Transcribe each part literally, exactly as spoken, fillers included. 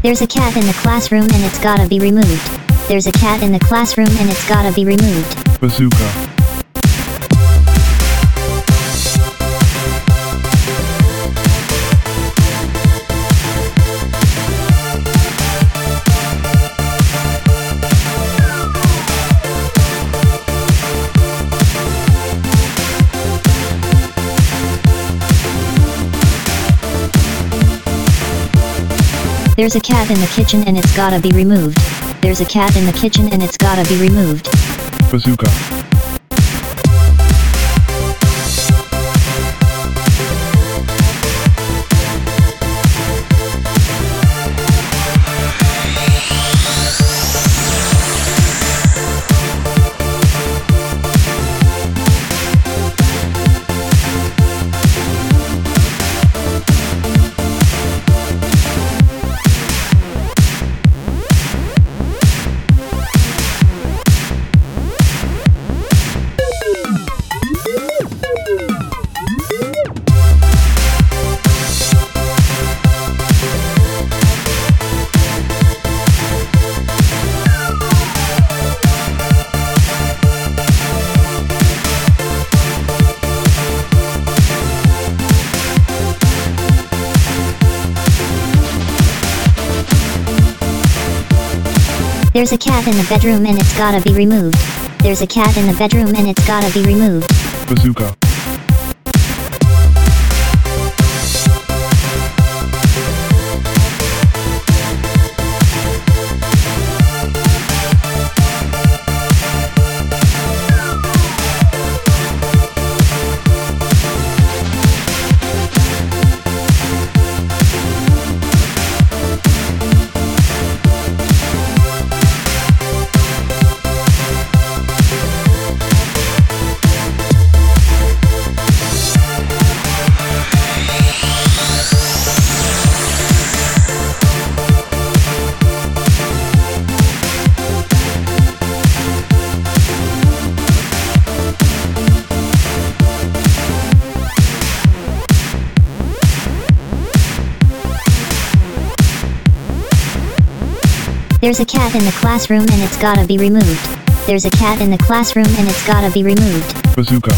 There's a cat in the classroom and it's gotta be removed. There's a cat in the classroom and it's gotta be removed. Bazooka. There's a cat in the kitchen and it's gotta be removed. There's a cat in the kitchen and it's gotta be removed. Bazooka. There's a cat in the bedroom and it's gotta be removed. There's a cat in the bedroom and it's gotta be removed. Bazooka. There's a cat in the classroom and it's gotta be removed. There's a cat in the classroom and it's gotta be removed. Bazooka.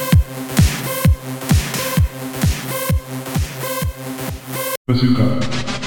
Bazooka.